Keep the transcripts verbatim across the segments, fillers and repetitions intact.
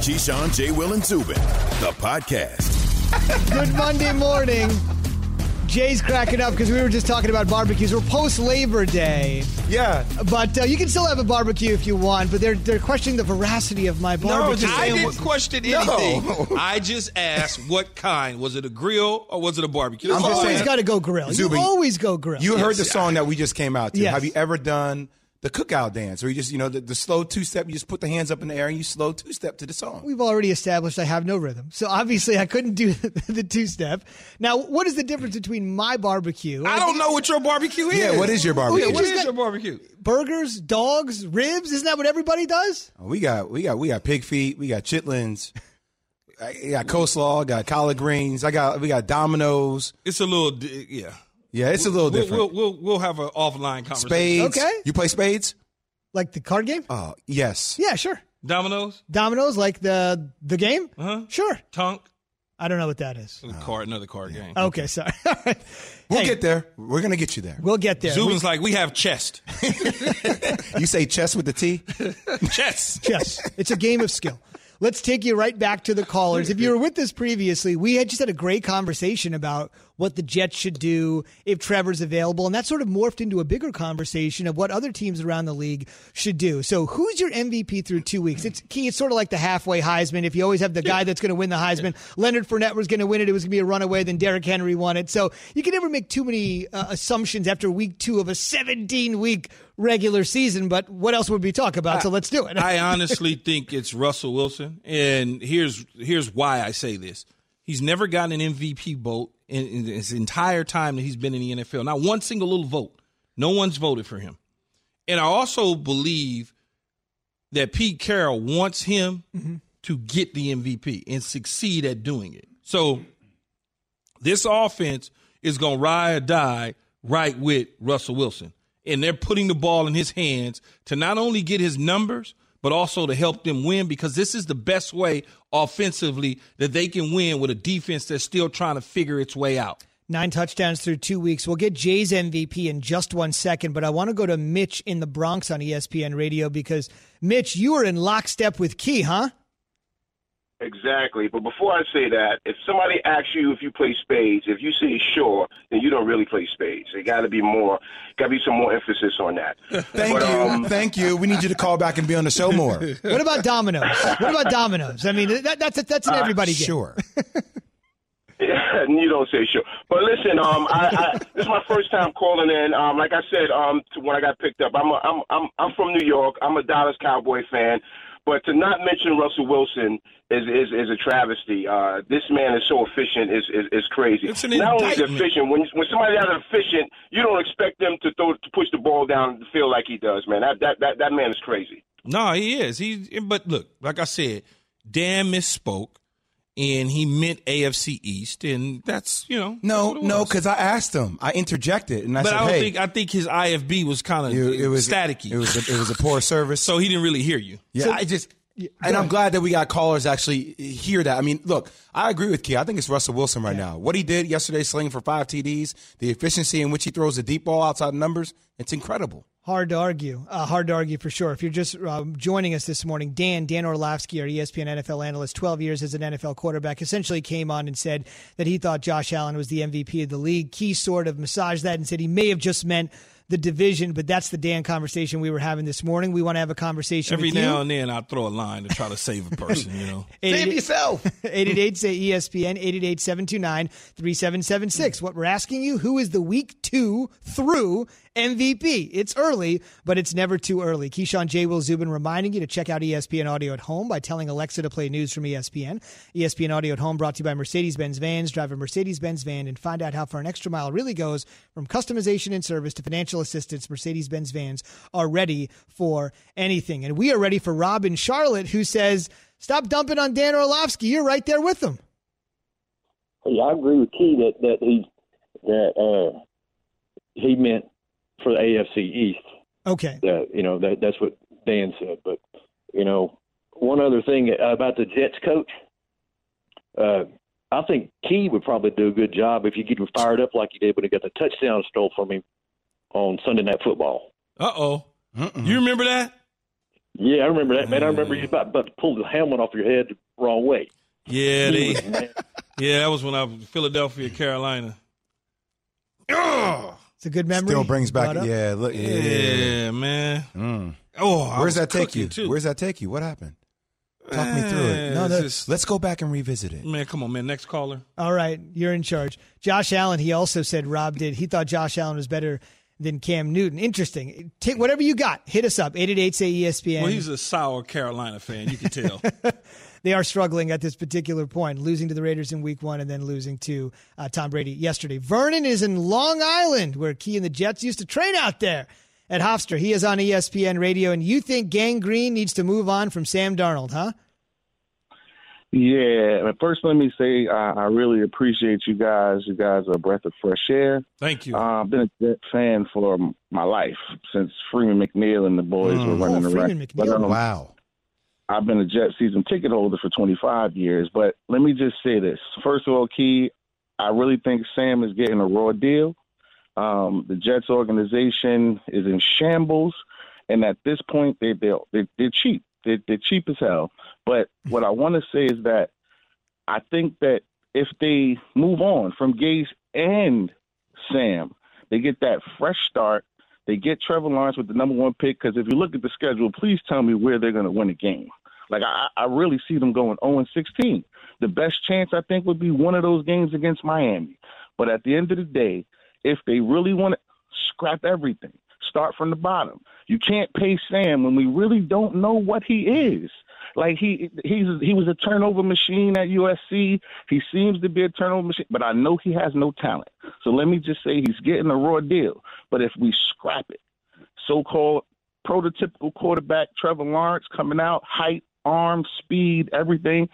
Keyshawn, J. Will, and Zubin, the podcast. Good Monday morning. Jay's cracking up because we were just talking about barbecues. We're post-Labor Day. Yeah. But uh, you can still have a barbecue if you want, but they're they're questioning the veracity of my barbecue. No, I didn't question anything. No. I just asked what kind. Was it a grill or was it a barbecue? You I'm just always saying- got to go grill. Zubin, you always go grill. You heard Yes. the song that we just came out to. Yes. Have you ever done the cookout dance where you just, you know, the, the slow two-step, you just put the hands up in the air and you slow two-step to the song? We've already established I have no rhythm. So obviously I couldn't do the two-step. Now, what is the difference between my barbecue? I don't know what your barbecue is. Yeah, what is your barbecue? Yeah, what just is got- your barbecue? Burgers, dogs, ribs? Isn't that what everybody does? Oh, we got we got we got pig feet, we got chitlins, I got coleslaw, I got collard greens, I got we got Domino's. It's a little, di- yeah. Yeah, it's a little We'll, different. we'll, we'll, we'll have an offline conversation. Spades. Okay. You play spades? Like the card game? Oh, yes. Yeah, sure. Domino's? Dominoes, like the the game? Uh-huh. Sure. Tonk? I don't know what that is. Another card, another card game. Okay, sorry. All right. We'll Hey, get there. We're going to get you there. We'll get there. Zubin's like, we have chest. You say chess with the T? Chess. Yes, it's a game of skill. Let's take you right back to the callers. If you were with us previously, we had just had a great conversation about what the Jets should do if Trevor's available, and that sort of morphed into a bigger conversation of what other teams around the league should do. So who's your M V P through two weeks? It's key. It's sort of like the halfway Heisman. If you always have the guy that's going to win the Heisman, Leonard Fournette was going to win it. It was going to be a runaway. Then Derrick Henry won it. So you can never make too many uh, assumptions after week two of a seventeen-week regular season, but what else would we talk about? So let's do it. I honestly think it's Russell Wilson, and here's here's why I say this. He's never gotten an M V P vote in, in his entire time that he's been in the N F L. Not one single little vote. No one's voted for him. And I also believe that Pete Carroll wants him mm-hmm. to get the M V P and succeed at doing it. So this offense is going to ride or die right with Russell Wilson. And they're putting the ball in his hands to not only get his numbers, but also to help them win, because this is the best way offensively that they can win with a defense that's still trying to figure its way out. Nine touchdowns through two weeks. We'll get Jay's M V P in just one second, but I want to go to Mitch in the Bronx on E S P N Radio because, Mitch, you are in lockstep with Key, huh? Exactly. But before I say that, if somebody asks you if you play spades, if you say sure, then you don't really play spades. There got to be more, got to be some more emphasis on that. Thank but, you. um, Thank you. We need you to call back and be on the show more. What about dominoes? What about dominoes? I mean, that, that's a, that's an everybody uh, game. Sure. Yeah, you don't say sure. But listen, um, I, I, this is my first time calling in. Um, like I said, um, to when I got picked up, I'm, a, I'm, I'm, I'm from New York. I'm a Dallas Cowboy fan. But to not mention Russell Wilson is is, is a travesty. Uh, this man is so efficient, is is, is crazy. It's an not only is indictment. efficient, when when somebody's that efficient, you don't expect them to throw to push the ball down the field like he does, man. That that that, that man is crazy. No, he is. He, but look, like I said, Dan misspoke, and he meant A F C East, and that's you know. No, that's what it no, was. because I asked him. I interjected, and I But said, I don't "Hey, think I think his I F B was kind of it, it was staticky. It was a, it was a poor service." So he didn't really hear you. Yeah, So- I just, Yeah, and go I'm ahead. glad that we got callers actually hear that. I mean, look, I agree with Key. I think it's Russell Wilson right now. What he did yesterday, slinging for five T Ds, the efficiency in which he throws the deep ball outside the numbers, it's incredible. Hard to argue. Uh, hard to argue for sure. If you're just uh, joining us this morning, Dan, Dan Orlovsky, our E S P N N F L analyst, twelve years as an N F L quarterback, essentially came on and said that he thought Josh Allen was the M V P of the league. Key sort of massaged that and said he may have just meant the division, but that's the Dan conversation we were having this morning. We want to have a conversation Every with you. now and then I throw a line to try to save a person, you know. Save yourself. eight eight eight, say E S P N, eight eight eight, seven two nine, three seven seven six. What we're asking you, who is the week two through M V P? It's early, but it's never too early. Keyshawn, J. Will, Zubin reminding you to check out E S P N Audio at Home by telling Alexa to play news from E S P N. E S P N Audio at Home brought to you by Mercedes-Benz Vans. Drive a Mercedes-Benz van and find out how far an extra mile really goes. From customization and service to financial assistance, Mercedes-Benz Vans are ready for anything. And we are ready for Rob in Charlotte, who says, stop dumping on Dan Orlovsky. You're right there with him. Yeah, I agree with Key that that he that uh, he meant for the A F C East. Okay. That you know that that's what Dan said. But you know, one other thing about the Jets coach, uh, I think Key would probably do a good job if you get him fired up like he did when he got the touchdown stole from him on Sunday Night Football. Uh oh. You remember that? Yeah, I remember that, man. I remember you about, about to pull the helmet off your head the wrong way. Yeah, they, yeah, that was when I was in Philadelphia, Carolina. Oh, it's a good memory. Still brings back, Up. yeah, look, yeah, yeah, man. Mm. Oh, where's that take you? Too. Where's that take you? What happened? Talk me through it. No, just, let's go back and revisit it. Man, come on, man. Next caller. All right, you're in charge. Josh Allen, he also said Rob did. He thought Josh Allen was better than Cam Newton. Interesting. Take whatever you got. Hit us up. eight eight eight, say E S P N. Well, he's a sour Carolina fan. You can tell. They are struggling at this particular point, losing to the Raiders in week one and then losing to uh, Tom Brady yesterday. Vernon is in Long Island, where Key and the Jets used to train out there at Hofstra. He is on E S P N Radio, and you think Gang Green needs to move on from Sam Darnold, huh? Yeah. First, let me say I, I really appreciate you guys. You guys are a breath of fresh air. Thank you. Uh, I've been a Jet fan for my life since Freeman McNeil and the boys Mm. were running Oh, around. Freeman McNeil. um, Wow. I've been a Jet season ticket holder for twenty-five years. But let me just say this. First of all, Key, I really think Sam is getting a raw deal. Um, the Jets organization is in shambles. And at this point, they, they're, they're, they're cheap. They're, they're cheap as hell. But what I want to say is that I think that if they move on from Gase and Sam, they get that fresh start. They get Trevor Lawrence with the number one pick, because if you look at the schedule, please tell me where they're going to win a game. Like, I, I really see them going oh and sixteen. The best chance, I think, would be one of those games against Miami. But at the end of the day, if they really want to scrap everything, start from the bottom. You can't pay Sam when we really don't know what he is. Like, he he's he was a turnover machine at U S C. He seems to be a turnover machine, but I know he has no talent. So let me just say he's getting a raw deal. But if we scrap it, so-called prototypical quarterback Trevor Lawrence coming out, height, arm, speed, everything,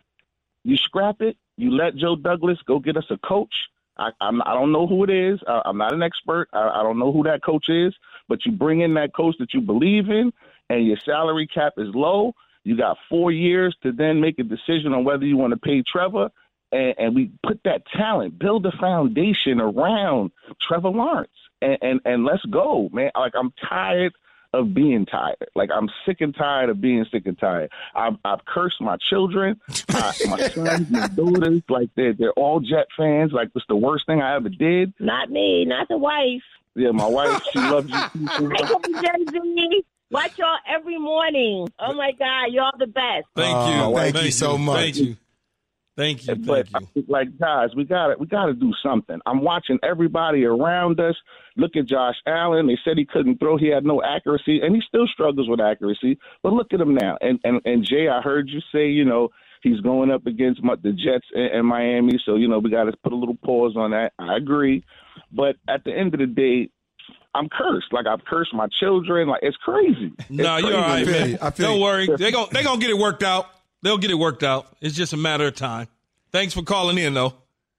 you scrap it, you let Joe Douglas go get us a coach. I, I'm, I don't know who it is. I, I'm not an expert. I, I don't know who that coach is. But you bring in that coach that you believe in, and your salary cap is low. You got four years to then make a decision on whether you want to pay Trevor, and, and we put that talent, build a foundation around Trevor Lawrence, and, and, and let's go, man. Like, I'm tired of being tired. Like, I'm sick and tired of being sick and tired. I've, I've cursed my children, I, my sons, my daughters. Like, they're, they're all Jet fans. Like, it's the worst thing I ever did. Not me, not the wife. Yeah, my wife, she loves you. Hey, Jay-Z. Watch y'all every morning. Oh, my God. Y'all the best. Thank Oh, you. thank Thank you so much. Thank you. Thank you. But Thank you. like, guys, we got to we got to do something. I'm watching everybody around us. Look at Josh Allen. They said he couldn't throw. He had no accuracy, and he still struggles with accuracy. But look at him now. And and, and Jay, I heard you say, you know, he's going up against my, the Jets and, and Miami. So, you know, we got to put a little pause on that. I agree. But at the end of the day, I'm cursed. Like, I've cursed my children. Like, it's crazy. It's No, you're crazy. all right, I feel man. you. I feel Don't you. worry. They're going they gonna get it worked out. They'll get it worked out. It's just a matter of time. Thanks for calling in, though.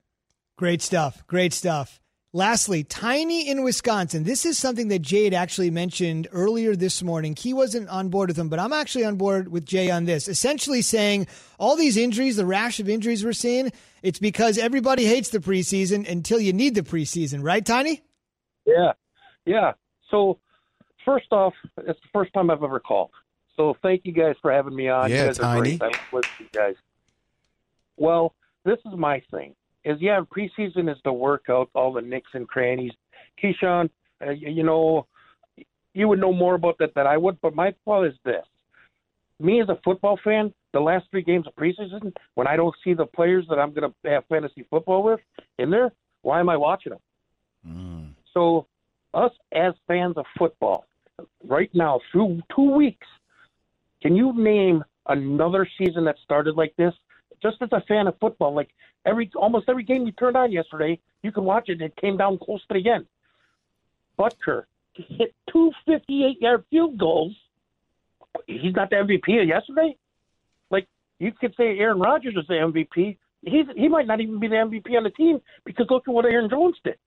Great stuff. Great stuff. Lastly, Tiny in Wisconsin. This is something that Jay had actually mentioned earlier this morning. Key wasn't on board with him, but I'm actually on board with Jay on this. Essentially saying all these injuries, the rash of injuries we're seeing, it's because everybody hates the preseason until you need the preseason. Right, Tiny? Yeah. Yeah. So, first off, it's the first time I've ever called. So, thank you guys for having me on. Yeah, you guys Tiny. are great. I love listening to you guys. Well, this is my thing. Is, yeah, preseason is the workout, all the nicks and crannies. Keyshawn, uh, you, you know, you would know more about that than I would, but my thought is this. Me as a football fan, the last three games of preseason, when I don't see the players that I'm going to have fantasy football with in there, why am I watching them? Mm. So, us as fans of football, right now, through two weeks, can you name another season that started like this? Just as a fan of football, like every almost every game you turned on yesterday, you can watch it, and it came down close to the end. Butker hit two fifty-eight-yard field goals. He's not the M V P of yesterday. Like, you could say Aaron Rodgers is the M V P. He's he might not even be the M V P on the team, because look at what Aaron Jones did.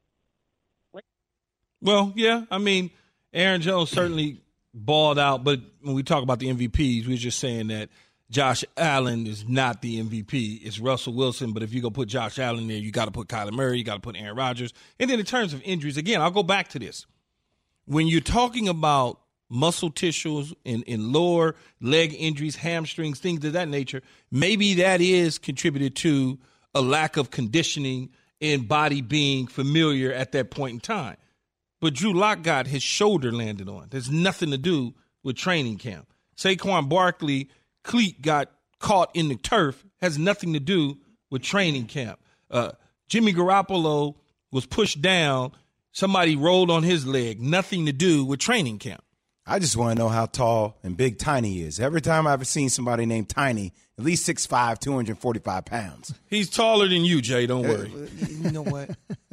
Well, yeah, I mean, Aaron Jones certainly balled out, but when we talk about the M V Ps, we're just saying that Josh Allen is not the M V P. It's Russell Wilson, but if you go put Josh Allen there, you got to put Kyler Murray, you got to put Aaron Rodgers. And then in terms of injuries, again, I'll go back to this. When you're talking about muscle tissues in, in lower leg injuries, hamstrings, things of that nature, maybe that is contributed to a lack of conditioning and body being familiar at that point in time. But Drew Lock got his shoulder landed on. There's nothing to do with training camp. Saquon Barkley, cleat got caught in the turf, has nothing to do with training camp. Uh, Jimmy Garoppolo was pushed down. Somebody rolled on his leg. Nothing to do with training camp. I just want to know how tall and big Tiny is. Every time I've seen somebody named Tiny, at least six five, two hundred forty-five pounds. He's taller than you, Jay. Don't worry. Uh, you know what?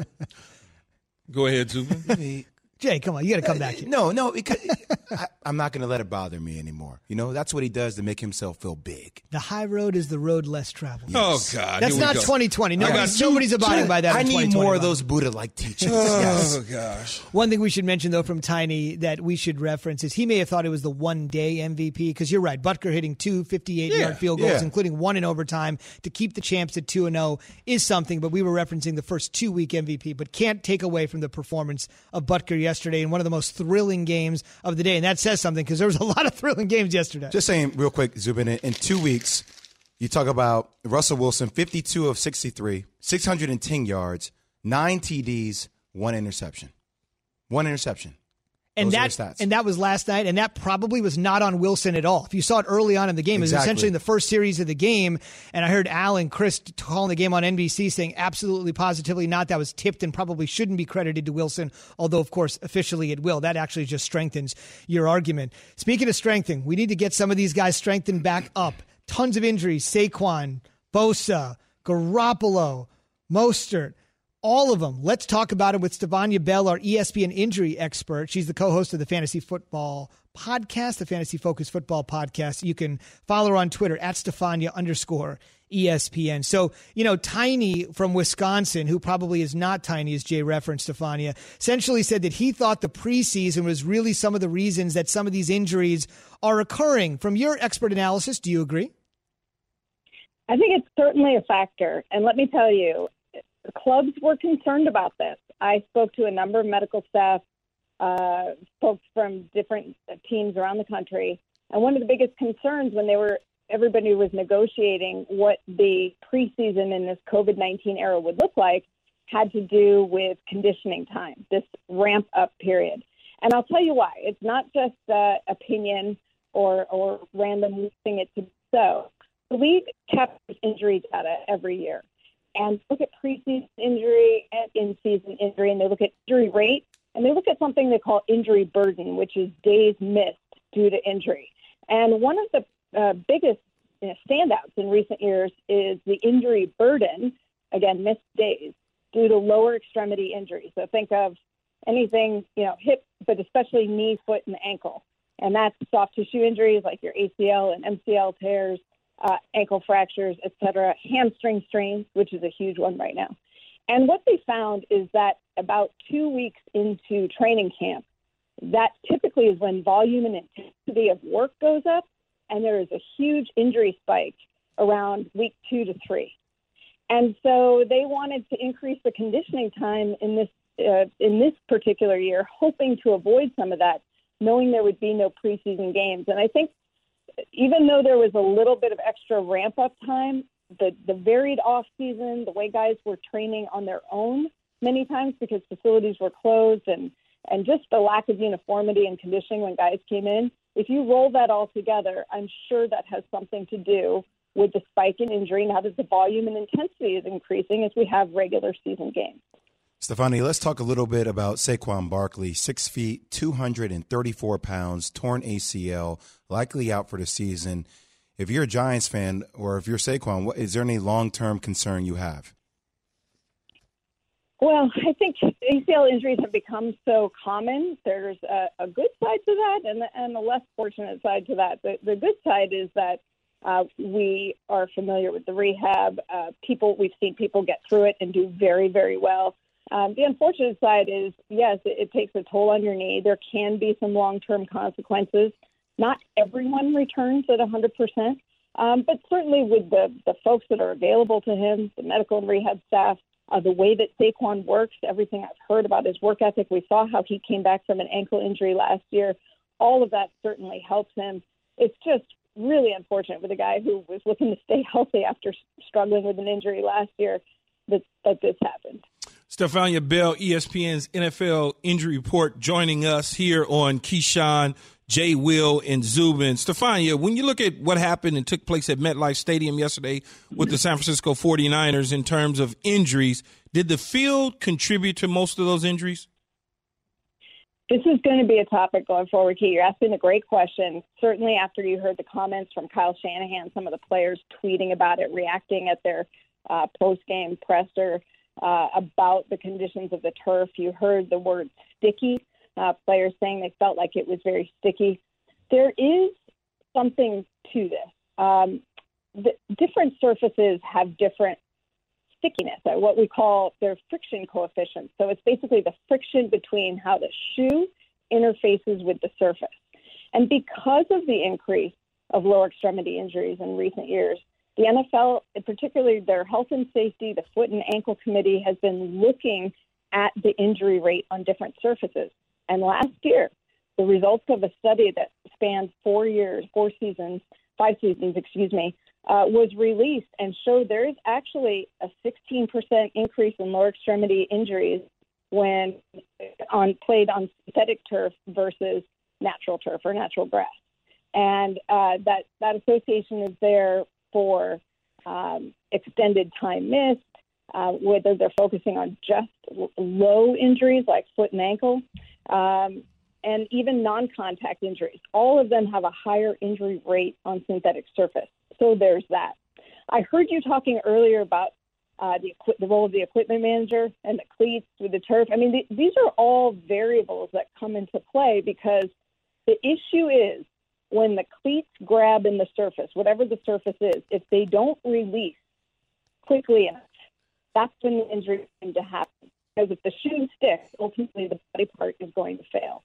Go ahead, Zubin. Jay, come on. You got to come back here. No, no, because I, I'm not going to let it bother me anymore. You know, that's what he does to make himself feel big. The high road is the road less traveled. Yes. Oh, God. That's not twenty twenty. Nobody's, nobody's abiding by that. I in need more of those Buddha-like teachings. Oh, yes. gosh. One thing we should mention, though, from Tiny that we should reference is he may have thought it was the one-day M V P because you're right. Butker hitting two fifty-eight-yard Yeah, field goals, yeah. including one in overtime to keep the champs at two and oh is something, but we were referencing the first two-week M V P, but can't take away from the performance of Butker yesterday in one of the most thrilling games of the day, and that says something because there was a lot of thrilling games yesterday. Just saying real quick, Zubin, in, in two weeks, you talk about Russell Wilson, fifty-two of sixty-three, six hundred ten yards, nine T Ds, one interception. One interception. And Those are that, the stats. and that was last night, and that probably was not on Wilson at all. If you saw it early on in the game, Exactly. it was essentially in the first series of the game, and I heard Al and Chris calling the game on N B C saying absolutely, positively not. That was tipped and probably shouldn't be credited to Wilson, although, of course, officially it will. That actually just strengthens your argument. Speaking of strengthening, we need to get some of these guys strengthened back up. Tons of injuries. Saquon, Bosa, Garoppolo, Mostert. All of them. Let's talk about it with Stefania Bell, our E S P N injury expert. She's the co-host of the Fantasy Football Podcast, the Fantasy Focus Football Podcast. You can follow her on Twitter at Stefania underscore E S P N. So, you know, Tiny from Wisconsin, who probably is not Tiny, as Jay referenced, Stefania, essentially said that he thought the preseason was really some of the reasons that some of these injuries are occurring. From your expert analysis, do you agree? I think it's certainly a factor. And let me tell you, the clubs were concerned about this. I spoke to a number of medical staff, uh, folks from different teams around the country. And one of the biggest concerns when they were, everybody was negotiating what the preseason in this COVID nineteen era would look like had to do with conditioning time, this ramp up period. And I'll tell you why. It's not just uh, opinion or, or random listing it to be so. The league captures injury data every year. And look at preseason injury and in-season injury, and they look at injury rate, and they look at something they call injury burden, which is days missed due to injury. And one of the uh, biggest you know, standouts in recent years is the injury burden, again, missed days, due to lower extremity injuries. So think of anything, you know, hip, but especially knee, foot, and ankle. And that's soft tissue injuries like your A C L and M C L tears, Uh, ankle fractures, et cetera, hamstring strains, which is a huge one right now. And what they found is that about two weeks into training camp, that typically is when volume and intensity of work goes up, and there is a huge injury spike around week two to three. And so they wanted to increase the conditioning time in this uh, in this particular year, hoping to avoid some of that, knowing there would be no preseason games. And I think even though there was a little bit of extra ramp-up time, the, the varied off-season, the way guys were training on their own many times because facilities were closed, and, and just the lack of uniformity and conditioning when guys came in, if you roll that all together, I'm sure that has something to do with the spike in injury now that the volume and intensity is increasing as we have regular season games. Stefania, let's talk a little bit about Saquon Barkley, six feet, two hundred thirty-four pounds, torn A C L, likely out for the season. If you're a Giants fan or if you're Saquon, what, is there any long-term concern you have? Well, I think A C L injuries have become so common. There's a, a good side to that and, and a less fortunate side to that. The, the good side is that uh, we are familiar with the rehab. Uh, people, we've seen people get through it and do very, very well. Um, the unfortunate side is, yes, it, it takes a toll on your knee. There can be some long-term consequences. Not everyone returns at one hundred percent, um, but certainly with the, the folks that are available to him, the medical and rehab staff, uh, the way that Saquon works, everything I've heard about his work ethic. We saw how he came back from an ankle injury last year. all of that certainly helps him. It's just really unfortunate with a guy who was looking to stay healthy after struggling with an injury last year that, that this happened. Stephania Bell, E S P N's N F L Injury Report, joining us here on Keyshawn, Jay, Will, and Zubin. Stephania, when you look at what happened and took place at MetLife Stadium yesterday with the San Francisco forty-niners in terms of injuries, did the field contribute to most of those injuries? This is going to be a topic going forward, Key. You're asking a great question. Certainly after you heard the comments from Kyle Shanahan, some of the players tweeting about it, reacting at their uh, post-game presser uh, about the conditions of the turf. You heard the word sticky, uh, players saying they felt like it was very sticky. There is something to this. Um, the different surfaces have different stickiness, or what we call their friction coefficient. So it's basically the friction between how the shoe interfaces with the surface. And because of the increase of lower extremity injuries in recent years, the N F L, particularly their health and safety, the foot and ankle committee, has been looking at the injury rate on different surfaces. And last year, the results of a study that spanned four years, four seasons, five seasons, excuse me, Uh, was released and showed there is actually a sixteen percent increase in lower extremity injuries when on played on synthetic turf versus natural turf or natural grass. And uh, that, that association is there for um, extended time missed, uh, whether they're focusing on just low injuries like foot and ankle, um, and even non-contact injuries. All of them have a higher injury rate on synthetic surface. So there's that. I heard you talking earlier about uh, the, the role of the equipment manager and the cleats with the turf. I mean, the, these are all variables that come into play because the issue is when the cleats grab in the surface, whatever the surface is, if they don't release quickly enough, that's when the injury is going to happen. Because if the shoe sticks, ultimately the body part is going to fail.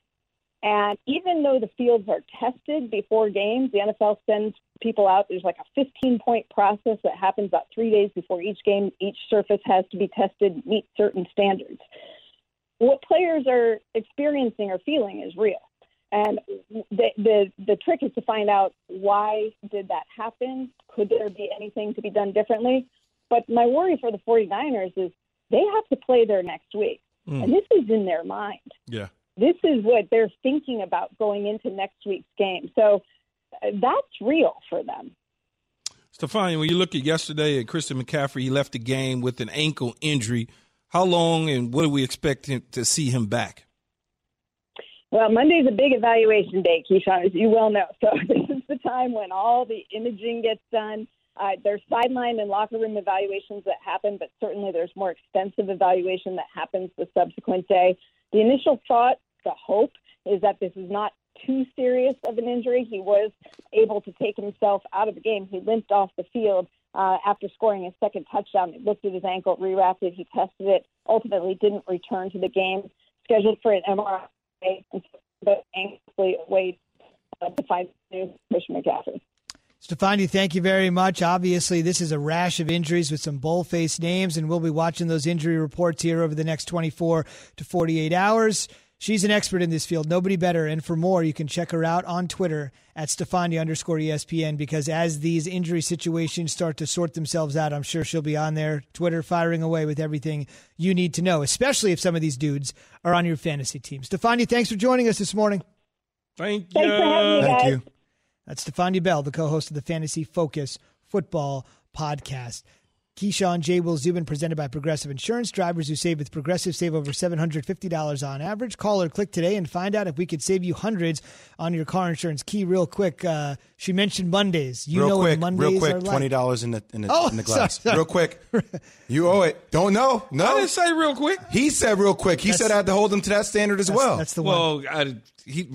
And even though the fields are tested before games, the N F L sends people out. There's like a fifteen-point process that happens about three days before each game. Each surface has to be tested, meet certain standards. What players are experiencing or feeling is real. And the, the, the trick is to find out why did that happen? Could there be anything to be done differently? But my worry for the forty-niners is they have to play there next week. Mm. And this is in their mind. Yeah. This is what they're thinking about going into next week's game. So uh, that's real for them. Stephania, when you look at yesterday at Christian McCaffrey, he left the game with an ankle injury. How long and what do we expect him to see him back? Well, Monday's a big evaluation day, Keyshawn, as you well know. So this is the time when all the imaging gets done. Uh, there's sideline and locker room evaluations that happen, but certainly there's more extensive evaluation that happens the subsequent day. The initial thought, the hope, is that this is not too serious of an injury. He was able to take himself out of the game. He limped off the field uh, after scoring his second touchdown. He looked at his ankle, rewrapped it, he tested it, ultimately didn't return to the game, scheduled for an M R I, but anxiously wait uh, to find new Christian McCaffrey. Stephania, thank you very much. Obviously, this is a rash of injuries with some bold-faced names, and we'll be watching those injury reports here over the next twenty-four to forty-eight hours. She's an expert in this field, nobody better. And for more, you can check her out on Twitter at Stephania underscore ESPN, because as these injury situations start to sort themselves out, I'm sure she'll be on there, Twitter, firing away with everything you need to know, especially if some of these dudes are on your fantasy team. Stephania, thanks for joining us this morning. Thank you. Thanks for having me, Thank guys. you. That's Stephania Bell, the co-host of the Fantasy Focus Football Podcast. Keyshawn, J. Will, Zubin, presented by Progressive Insurance. Drivers who save with Progressive save over seven hundred fifty dollars on average. Call or click today and find out if we could save you hundreds on your car insurance. Key, real quick, uh, she mentioned Mondays. You real know quick, what Mondays real quick, are like. twenty dollars in the in the, Oh, in the glass. sorry, sorry. Real quick, you owe it. Don't know. No, I didn't say real quick. He said real quick. He That's- said I had to hold him to that standard as That's, well. that's the one. Well, I, he,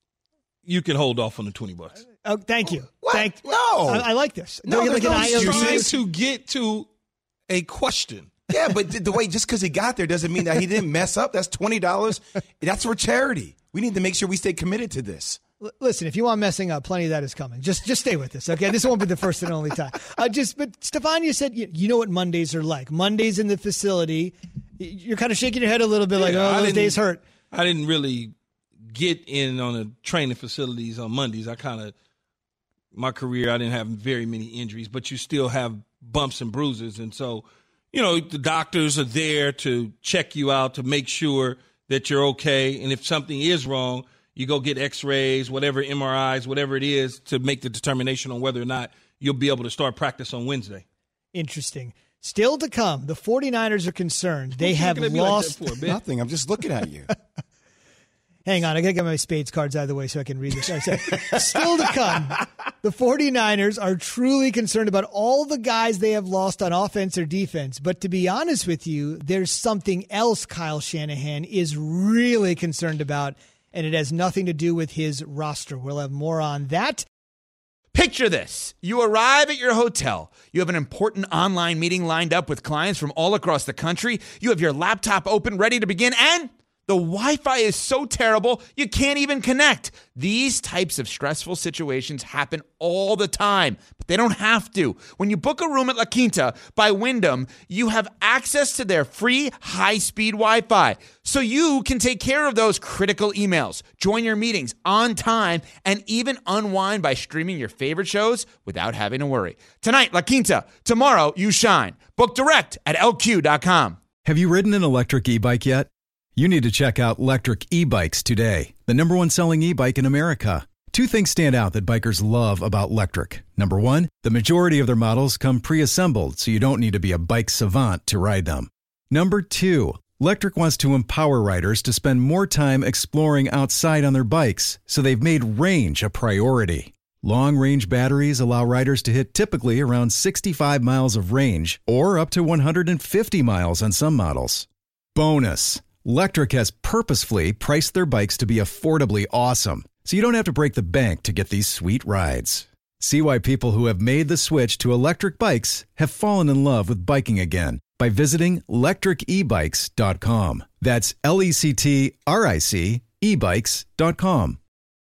you can hold off on the twenty bucks. Oh, thank you. What? Thank No. I, I like this. No, Don't you there's like no an I O U? Trying excuses. to get to a question. Yeah, but the, the way just because he got there doesn't mean that he didn't mess up. That's twenty dollars. That's for charity. We need to make sure we stay committed to this. L- Listen, if you want messing up, plenty of that is coming. Just just stay with this, okay? This won't be the first and only time. Uh, just, but Stephania said, you, you know what Mondays are like. Mondays in the facility, y- you're kind of shaking your head a little bit like, Yeah, oh, I those didn't- days hurt. I didn't really get in on the training facilities on Mondays. I kind of, my career, I didn't have very many injuries, but you still have bumps and bruises. And so, you know, the doctors are there to check you out to make sure that you're okay. And if something is wrong, you go get x-rays, whatever, M R Is, whatever it is, to make the determination on whether or not you'll be able to start practice on Wednesday. Interesting. Still to come, the 49ers are concerned. They have lost like for, nothing. I'm just looking at you. Hang on, I got to get my Spades cards out of the way so I can read this. I said, still to come, the 49ers are truly concerned about all the guys they have lost on offense or defense. But to be honest with you, there's something else Kyle Shanahan is really concerned about, and it has nothing to do with his roster. We'll have more on that. Picture this. You arrive at your hotel. You have an important online meeting lined up with clients from all across the country. You have your laptop open, ready to begin, and the Wi-Fi is so terrible, you can't even connect. These types of stressful situations happen all the time, but they don't have to. When you book a room at La Quinta by Wyndham, you have access to their free high-speed Wi-Fi, so you can take care of those critical emails, join your meetings on time, and even unwind by streaming your favorite shows without having to worry. Tonight, La Quinta. Tomorrow, you shine. Book direct at L Q dot com. Have you ridden an electric e-bike yet? You need to check out Lectric E-Bikes today, the number one selling e-bike in America. Two things stand out that bikers love about Lectric. Number one, the majority of their models come pre-assembled, so you don't need to be a bike savant to ride them. Number two, Lectric wants to empower riders to spend more time exploring outside on their bikes, so they've made range a priority. Long-range batteries allow riders to hit typically around sixty-five miles of range, or up to one hundred fifty miles on some models. Bonus! Lectric has purposefully priced their bikes to be affordably awesome, so you don't have to break the bank to get these sweet rides. See why people who have made the switch to electric bikes have fallen in love with biking again by visiting lectric e bikes dot com. That's L E C T R I C e bikes dot com.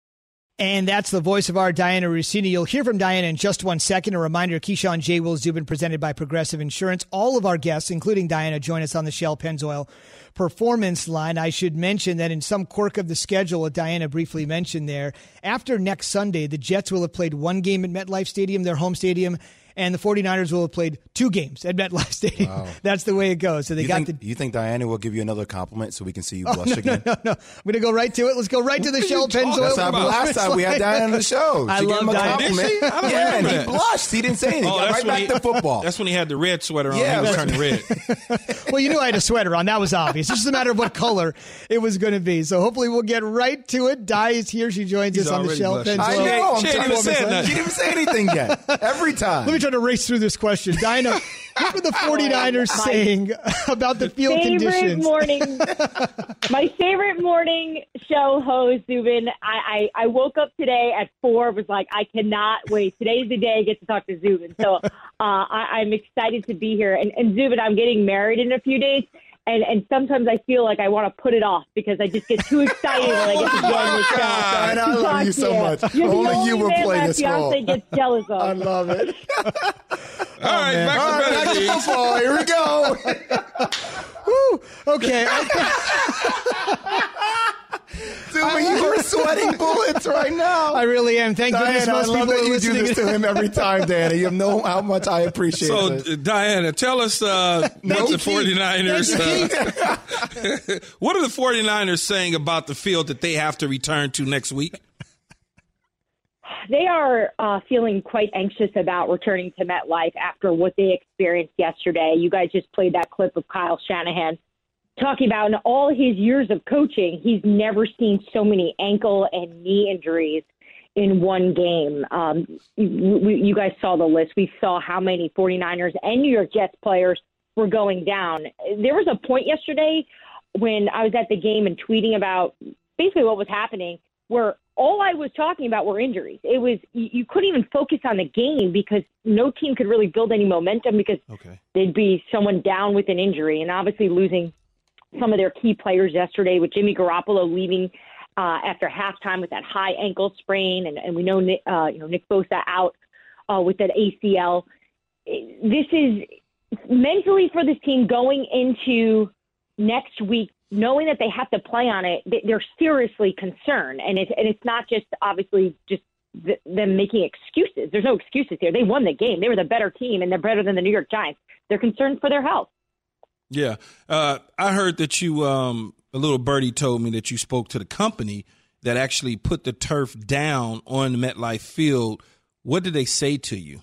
And that's the voice of our Diana Russini. You'll hear from Diana in just one second. A reminder, Keyshawn, J. Will, Zubin, presented by Progressive Insurance. All of our guests, including Diana, join us on the Shell Pennzoil Performance Line. I should mention that in some quirk of the schedule, what Diana briefly mentioned there, after next Sunday, the Jets will have played one game at MetLife Stadium, their home stadium, and the 49ers will have played two games at MetLife Stadium. Wow. That's the way it goes. So they you got think, the. You think Diana will give you another compliment so we can see you oh, blush no, again? No, no, no. I'm going to go right to it. Let's go right to the Shell Pennzoil. That's how last time we had Diana on the show. I she love gave him a Diana. compliment. Yeah, and he blushed. He didn't say anything. Oh, Got right back he, to football. That's when he had the red sweater on. Yeah, he was turning red. Well, you knew I had a sweater on. That was obvious. It's just a matter of what color it was going to be. So hopefully we'll get right to it. Di is here. She joins He's us on the Shell Pennzoil. I know. She didn't even say nothing. She didn't even say anything yet. Every time. Let me try to race through this question. Diana, what were the 49ers oh, saying about the field favorite conditions? Morning, my favorite morning show host, Zubin. I, I, I woke up today at four, was like, I cannot wait. Today's the day I get to talk to Zubin. So uh, I, I'm excited to be here. And, and Zubin, I'm getting married in a few days. And and sometimes I feel like I want to put it off because I just get too excited when I get to join the show. So and I love you so much. You're only, only you will man play my this fiance role. gets jealous of. I love it. All right, man. back All to right, back to football. Here we go. Woo. Okay. Dude, you are sweating bullets right now. I really am. Thank Diana, goodness most I love people that are you do listening. this to him every time, Diana. You know how much I appreciate So, this. uh, Diana, tell us uh, what the 49ers uh, what are the 49ers saying about the field that they have to return to next week? They are uh, feeling quite anxious about returning to MetLife after what they experienced yesterday. You guys just played that clip of Kyle Shanahan talking about in all his years of coaching, he's never seen so many ankle and knee injuries in one game. Um, we, you guys saw the list. We saw how many 49ers and New York Jets players were going down. There was a point yesterday when I was at the game and tweeting about basically what was happening where all I was talking about were injuries. It was you couldn't even focus on the game because no team could really build any momentum because okay. there'd be someone down with an injury. And obviously losing some of their key players yesterday with Jimmy Garoppolo leaving uh, after halftime with that high ankle sprain. And, and we know, uh, you know, Nick Bosa out uh, with that A C L. This is mentally for this team going into next week. knowing that they have to play on it, they're seriously concerned. And it's, and it's not just obviously just th- them making excuses. There's no excuses here. They won the game. They were the better team, and they're better than the New York Giants. They're concerned for their health. Yeah. Uh, I heard that you, um, a little birdie told me that you spoke to the company that actually put the turf down on the MetLife field. What did they say to you?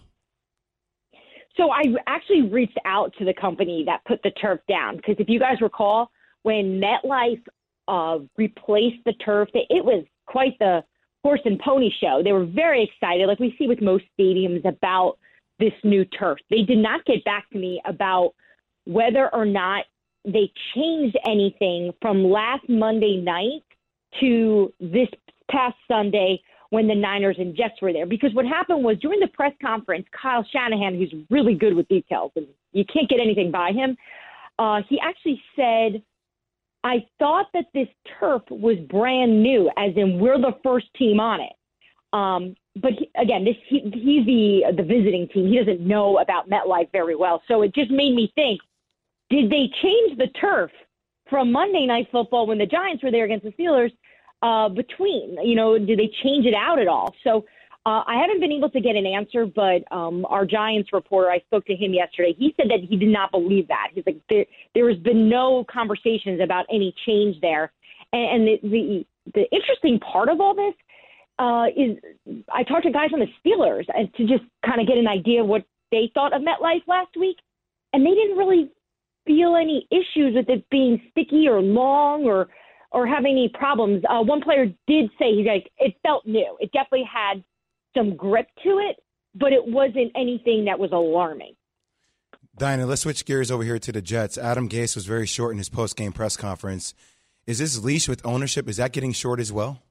So I actually reached out to the company that put the turf down, because if you guys recall, when MetLife uh, replaced the turf, it was quite the horse and pony show. They were very excited, like we see with most stadiums, about this new turf. They did not get back to me about whether or not they changed anything from last Monday night to this past Sunday when the Niners and Jets were there. Because what happened was, during the press conference, Kyle Shanahan, who's really good with details, and you can't get anything by him, uh, he actually said, I thought that this turf was brand new, as in we're the first team on it. Um, but he, again, this he, he's the the visiting team. He doesn't know about MetLife very well. So it just made me think, did they change the turf from Monday Night Football when the Giants were there against the Steelers uh, between? You know, did they change it out at all? So uh, I haven't been able to get an answer, but um, our Giants reporter, I spoke to him yesterday. He said that he did not believe that. He's like, there, there has been no conversations about any change there. And, and the, the the interesting part of all this uh, is I talked to guys on the Steelers and to just kind of get an idea of what they thought of MetLife last week, and they didn't really feel any issues with it being sticky or long or or having any problems. Uh, one player did say, he's like, it felt new. It definitely had some grip to it, but it wasn't anything that was alarming. Diana, let's switch gears over here to the Jets. Adam Gase was very short in his post-game press conference. Is this leash with ownership, is that getting short as well?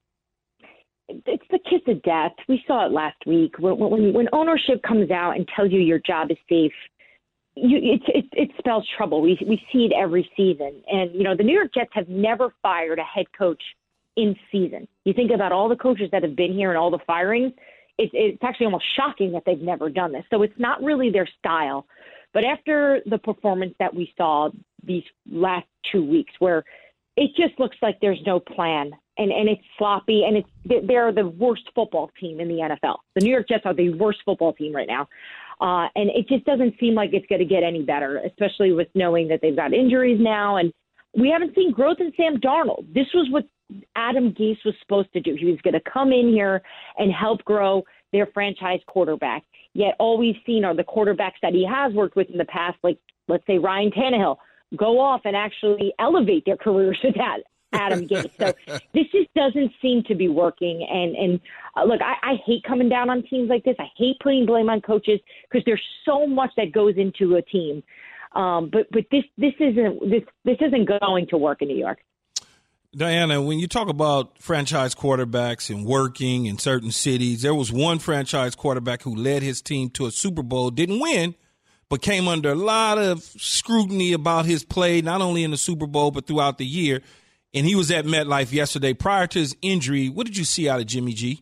It's the kiss of death. We saw it last week. When, when, when ownership comes out and tells you your job is safe, you, it, it, it spells trouble. We, we see it every season. And, you know, the New York Jets have never fired a head coach in season. You think about all the coaches that have been here and all the firings, it, it's actually almost shocking that they've never done this. So it's not really their style. But after the performance that we saw these last two weeks, where it just looks like there's no plan, and, and it's sloppy, and it's they're the worst football team in the N F L. The New York Jets are the worst football team right now. Uh, and it just doesn't seem like it's going to get any better, especially with knowing that they've got injuries now. And we haven't seen growth in Sam Darnold. This was what Adam Gase was supposed to do. He was going to come in here and help grow their franchise quarterback. Yet all we've seen are the quarterbacks that he has worked with in the past, like, let's say, Ryan Tannehill, go off and actually elevate their careers with that Adam Gase. So this just doesn't seem to be working. And, and uh, look, I, I hate coming down on teams like this. I hate putting blame on coaches because there's so much that goes into a team. Um, but but this this isn't this this isn't going to work in New York. Diana, when you talk about franchise quarterbacks and working in certain cities, there was one franchise quarterback who led his team to a Super Bowl, didn't win, but came under a lot of scrutiny about his play, not only in the Super Bowl, but throughout the year. And he was at MetLife yesterday. Prior to his injury, what did you see out of Jimmy G?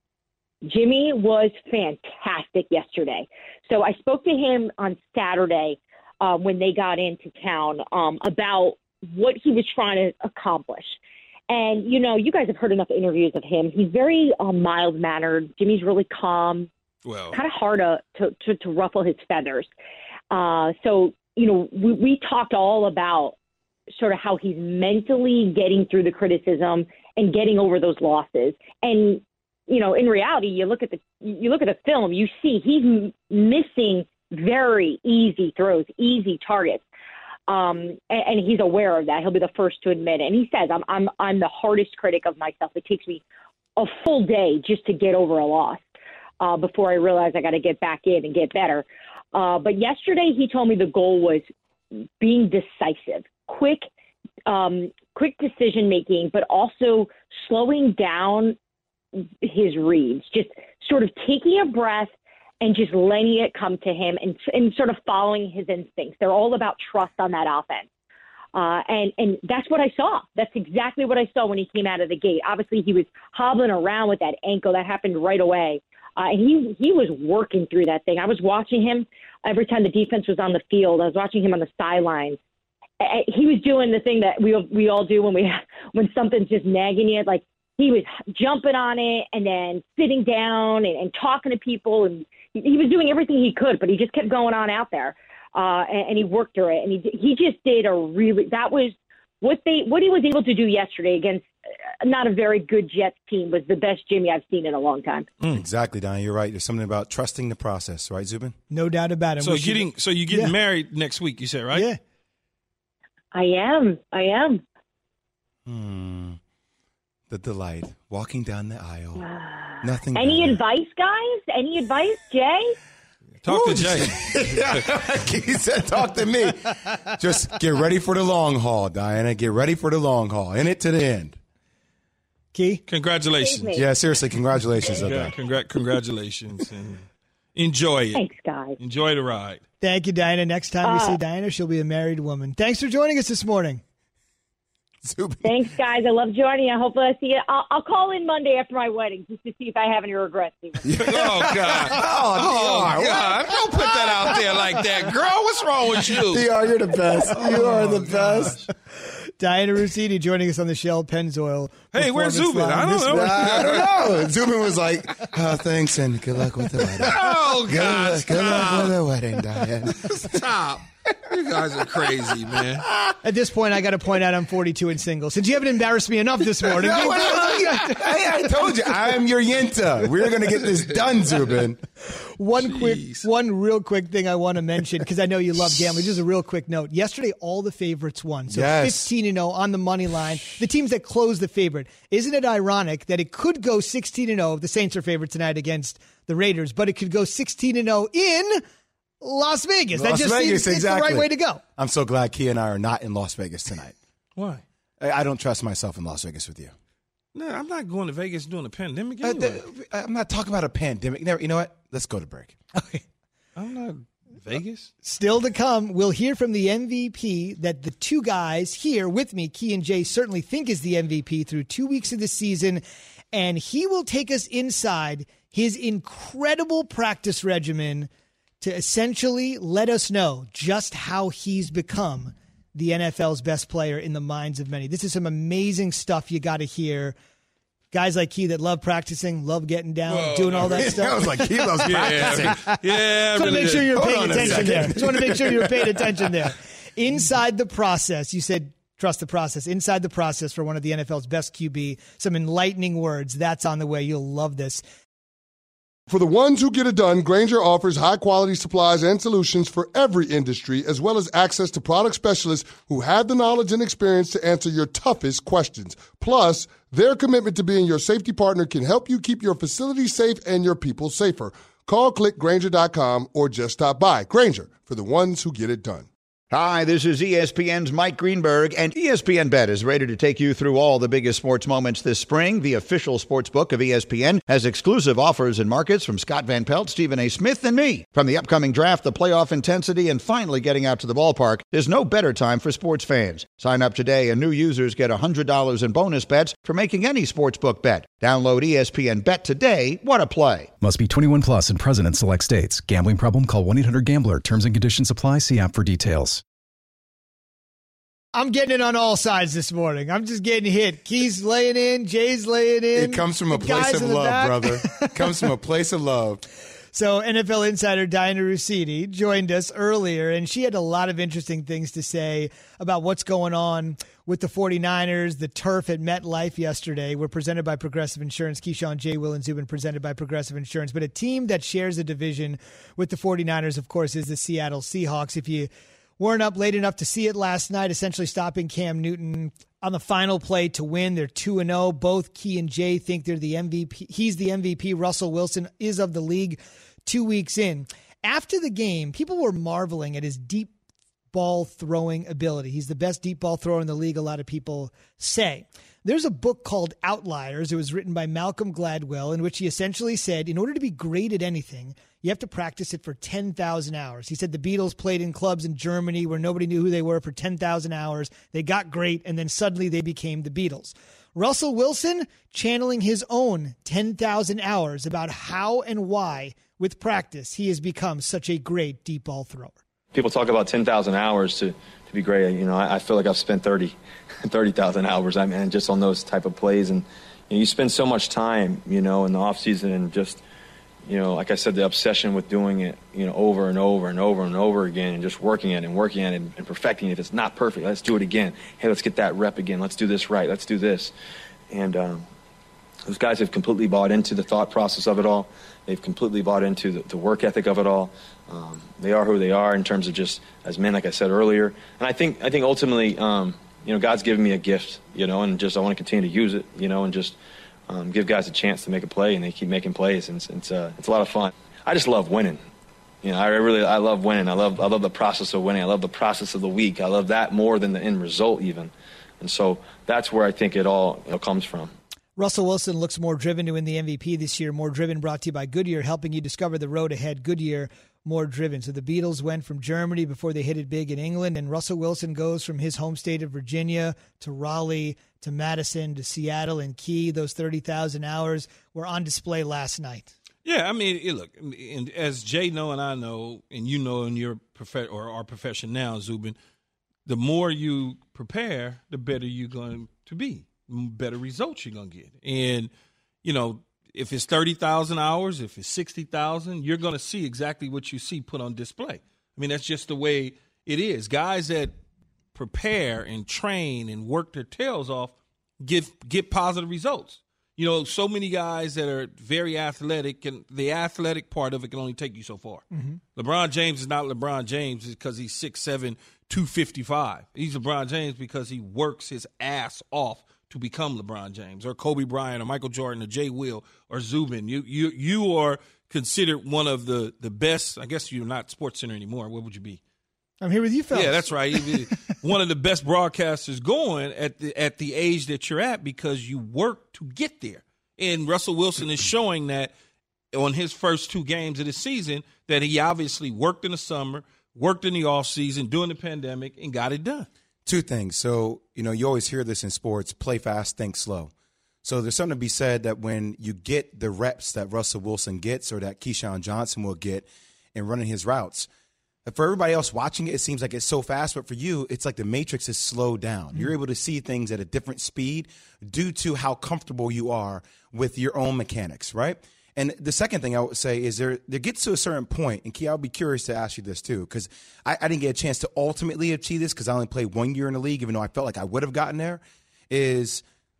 Jimmy was fantastic yesterday. So I spoke to him on Saturday uh, when they got into town um, about what he was trying to accomplish. And, you know, you guys have heard enough interviews of him. He's very uh, mild-mannered. Jimmy's really calm. Well, kind of hard to, to, to, to ruffle his feathers. Uh, so, you know, we, we talked all about sort of how he's mentally getting through the criticism and getting over those losses. And, you know, in reality, you look at the you look at the film, you see he's m- missing very easy throws, easy targets. Um, and, and he's aware of that. He'll be the first to admit it. And he says, I'm, I'm, I'm the hardest critic of myself. It takes me a full day just to get over a loss uh, before I realize I got to get back in and get better. Uh, but yesterday he told me the goal was being decisive, quick, um, quick decision-making, but also slowing down his reads, just sort of taking a breath and just letting it come to him and, and sort of following his instincts. They're all about trust on that offense. Uh, and, and that's what I saw. That's exactly what I saw when he came out of the gate. Obviously, he was hobbling around with that ankle. That happened right away. Uh, and he, he was working through that thing. I was watching him every time the defense was on the field. I was watching him on the sidelines. he was doing the thing that we we all do when we when something's just nagging you. Like he was jumping on it and then sitting down and, and talking to people, and he, he was doing everything he could, but he just kept going on out there, uh, and, and he worked through it. And he he just did a really that was what they what he was able to do yesterday against not a very good Jets team was the best Jimmy I've seen in a long time. Mm. Exactly, Donnie. You're right. There's something about trusting the process, right, Zubin? No doubt about it. So we getting should, so you getting yeah. married next week? You said, right? Yeah. I am. I am. Hmm. The delight. Walking down the aisle. Nothing. Any better. advice, guys? Any advice, Jay? Talk Ooh, to Jay. He said, talk to me. Just get ready for the long haul, Diana. Get ready for the long haul. In it to the end. Key? Congratulations. Yeah, seriously, congratulations. on Yeah, that. congr- congratulations. And enjoy it. Thanks, guys. Enjoy the ride. Thank you, Diana. Next time we Uh, see Diana, she'll be a married woman. Thanks for joining us this morning. Thanks, guys. I love joining you. Hopefully I see you. I'll, I'll call in Monday after my wedding just to see if I have any regrets. Oh, God. Oh, God. Don't put that out there like that. Girl, what's wrong with you? D R, you're the best. You Oh, are the best. Diana Rossini joining us on the Shell Pennzoil. Hey, where's Performance Zubin? Line I don't this know. week. I don't know. Zubin was like, oh, thanks and good luck with the wedding. Oh, Good God. luck, good luck Stop. with the wedding, Diana. Stop. You guys are crazy, man. At this point, I got to point out I'm forty-two and single. Since you haven't embarrassed me enough this morning. No, no, no. Hey, I told you, I am your Yenta. We're going to get this done, Zubin. One Jeez. quick, one real quick thing I want to mention because I know you love gambling. Just a real quick note. Yesterday, all the favorites won. So Yes. fifteen and oh on the money line. The teams that closed the favorite. Isn't it ironic that it could go sixteen and oh? The Saints are favorite tonight against the Raiders, but it could go sixteen and oh in Las Vegas. Las that just Vegas, seems exactly. it's the right way to go. I'm so glad Key and I are not in Las Vegas tonight. Why? I I don't trust myself in Las Vegas with you. No, I'm not going to Vegas during a pandemic Uh, anyway. th- I'm not talking about a pandemic. Never, you know what? Let's go to break. Okay. I'm not Vegas. Still to come, we'll hear from the M V P that the two guys here with me, Key and Jay, certainly think is the M V P through two weeks of the season. And he will take us inside his incredible practice regimen to essentially let us know just how he's become the N F L's best player in the minds of many. This is some amazing stuff you got to hear. Guys like Key that love practicing, love getting down, Whoa. doing all that stuff. I was like, Key loves practicing. Yeah, yeah. Just want to really make sure did. you're Hold paying on a attention second. there. Just want to make sure you're paying attention there. Inside the process, you said trust the process. Inside the process for one of the N F L's best Q B, some enlightening words. That's on the way. You'll love this. For the ones who get it done, Grainger offers high-quality supplies and solutions for every industry, as well as access to product specialists who have the knowledge and experience to answer your toughest questions. Plus, their commitment to being your safety partner can help you keep your facility safe and your people safer. Call click Grainger dot com or just stop by. Grainger, for the ones who get it done. Hi, this is E S P N's Mike Greenberg, and E S P N Bet is ready to take you through all the biggest sports moments this spring. The official sports book of E S P N has exclusive offers and markets from Scott Van Pelt, Stephen A. Smith, and me. From the upcoming draft, the playoff intensity, and finally getting out to the ballpark, there's no better time for sports fans. Sign up today, and new users get one hundred dollars in bonus bets for making any sportsbook bet. Download E S P N Bet today. What a play. Must be twenty-one plus and present in select states. Gambling problem? Call one eight hundred gambler. Terms and conditions apply. See app for details. I'm getting it on all sides this morning. I'm just getting hit. Key's laying in. Jay's laying in. It comes from a The place guys of in the love, back. brother. It comes from a place of love. So N F L insider Diana Rossini joined us earlier, and she had a lot of interesting things to say about what's going on with the 49ers, the turf at MetLife yesterday. We're presented by Progressive Insurance. Keyshawn, J. Will, and Zubin presented by Progressive Insurance. But a team that shares a division with the 49ers, of course, is the Seattle Seahawks. If you weren't up late enough to see it last night, essentially stopping Cam Newton on the final play to win. They're two and oh. Both Key and Jay think they're the M V P. He's the M V P. Russell Wilson is of the league two weeks in. After the game, people were marveling at his deep ball throwing ability. He's the best deep ball thrower in the league, a lot of people say. There's a book called Outliers. It was written by Malcolm Gladwell, in which he essentially said, in order to be great at anything, you have to practice it for ten thousand hours. He said the Beatles played in clubs in Germany where nobody knew who they were for ten thousand hours. They got great, and then suddenly they became the Beatles. Russell Wilson channeling his own ten thousand hours about how and why, with practice, he has become such a great deep ball thrower. People talk about ten thousand hours to, to be great. You know, I, I feel like I've spent thirty thousand hours, I mean, just on those type of plays. And you know, you spend so much time, you know, in the off season and just, you know, like I said, the obsession with doing it, you know, over and over and over and over again and just working at it and working at it and, and perfecting it. If it's not perfect, let's do it again. Hey, let's get that rep again. Let's do this right. Let's do this. And um, those guys have completely bought into the thought process of it all. They've completely bought into the, the work ethic of it all. Um, they are who they are in terms of just as men, like I said earlier. And I think I think ultimately, um, you know, God's given me a gift, you know, and just I want to continue to use it, you know, and just um, give guys a chance to make a play, and they keep making plays, and it's it's, uh, it's a lot of fun. I just love winning. You know, I really I love winning. I love I love the process of winning. I love the process of the week. I love that more than the end result even. And so that's where I think it all you know, comes from. Russell Wilson looks more driven to win the M V P this year. More Driven brought to you by Goodyear, helping you discover the road ahead. Goodyear, More Driven. So the Beatles went from Germany before they hit it big in England, and Russell Wilson goes from his home state of Virginia to Raleigh to Madison to Seattle and Key. Those thirty thousand hours were on display last night. Yeah, I mean, it, look, and as Jay know and I know, and you know in your prof- or our profession now, Zubin, the more you prepare, the better you're going to be. Better results you're going to get. And, you know, if it's thirty thousand hours, if it's sixty thousand, you're going to see exactly what you see put on display. I mean, that's just the way it is. Guys that prepare and train and work their tails off get, get positive results. You know, so many guys that are very athletic, and the athletic part of it can only take you so far. Mm-hmm. LeBron James is not LeBron James because he's six seven, two fifty-five. He's LeBron James because he works his ass off to become LeBron James, or Kobe Bryant, or Michael Jordan, or Jay Will, or Zubin. You you you are considered one of the, the best. I guess you're not SportsCenter anymore. What would you be? I'm here with you, fellas. Yeah, that's right. One of the best broadcasters going at the at the age that you're at because you work to get there. And Russell Wilson is showing that on his first two games of the season that he obviously worked in the summer, worked in the offseason during the pandemic, and got it done. Two things. So, you know, you always hear this in sports, play fast, think slow. So there's something to be said that when you get the reps that Russell Wilson gets or that Keyshawn Johnson will get in running his routes, for everybody else watching it, it seems like it's so fast. But for you, it's like the matrix is slowed down. Mm-hmm. You're able to see things at a different speed due to how comfortable you are with your own mechanics, right? And the second thing I would say is there there gets to a certain point, and Key, I'll be curious to ask you this too, because I, I didn't get a chance to ultimately achieve this because I only played one year in the league, even though I felt like I would have gotten there, is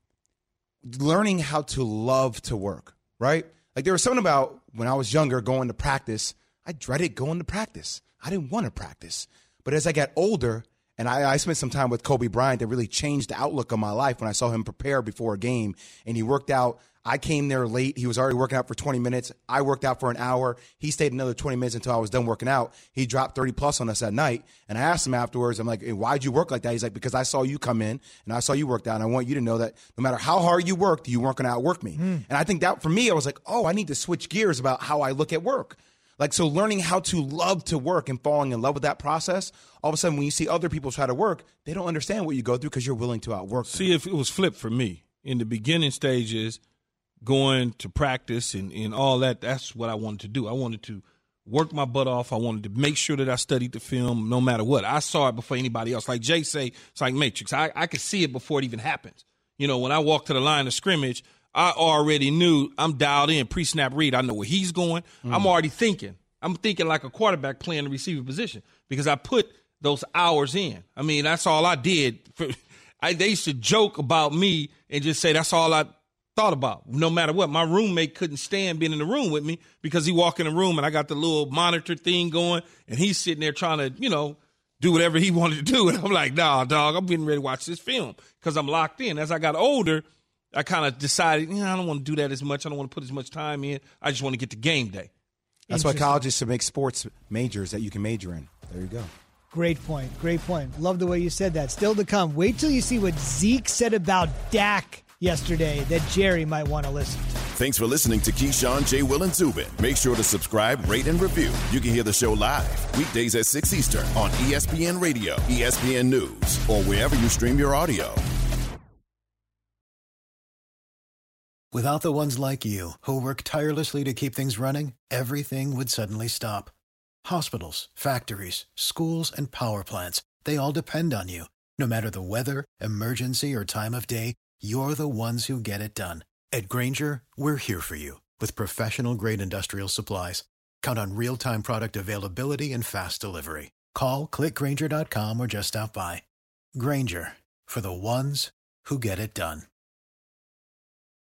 learning how to love to work, right? Like there was something about when I was younger going to practice, I dreaded going to practice. I didn't want to practice. But as I got older, and I, I spent some time with Kobe Bryant that really changed the outlook of my life when I saw him prepare before a game, and he worked out. I came there late. He was already working out for twenty minutes. I worked out for an hour. He stayed another twenty minutes until I was done working out. He dropped thirty plus on us at night. And I asked him afterwards, I'm like, hey, why'd you work like that? He's like, because I saw you come in and I saw you worked out. And I want you to know that no matter how hard you worked, you weren't going to outwork me. Mm. And I think that for me, I was like, oh, I need to switch gears about how I look at work. Like, so learning how to love to work and falling in love with that process, all of a sudden when you see other people try to work, they don't understand what you go through because you're willing to outwork them. See, if it was flipped for me in the beginning stages, going to practice and, and all that, that's what I wanted to do. I wanted to work my butt off. I wanted to make sure that I studied the film no matter what. I saw it before anybody else. Like Jay say, it's like Matrix. I, I could see it before it even happens. You know, when I walked to the line of scrimmage, I already knew I'm dialed in, pre-snap read. I know where he's going. Mm. I'm already thinking. I'm thinking like a quarterback playing the receiver position because I put those hours in. I mean, that's all I did. For, I, they used to joke about me and just say that's all I thought about. No matter what, my roommate couldn't stand being in the room with me because he walked in the room and I got the little monitor thing going and he's sitting there trying to, you know, do whatever he wanted to do. And I'm like, nah, dog, I'm getting ready to watch this film because I'm locked in. As I got older, I kind of decided, you know, I don't want to do that as much. I don't want to put as much time in. I just want to get to game day. That's why colleges should make sports majors that you can major in. There you go. Great point. Great point. Love the way you said that. Still to come. Wait till you see what Zeke said about Dak yesterday that Jerry might want to listen to. Thanks for listening to Keyshawn, J. Will, and Zubin. Make sure to subscribe, rate, and review. You can hear the show live weekdays at six Eastern on E S P N Radio, E S P N News, or wherever you stream your audio. Without the ones like you, who work tirelessly to keep things running, everything would suddenly stop. Hospitals, factories, schools, and power plants, they all depend on you. No matter the weather, emergency, or time of day, you're the ones who get it done. At Grainger, we're here for you with professional-grade industrial supplies. Count on real-time product availability and fast delivery. Call, click Grainger dot com, or just stop by. Grainger, for the ones who get it done.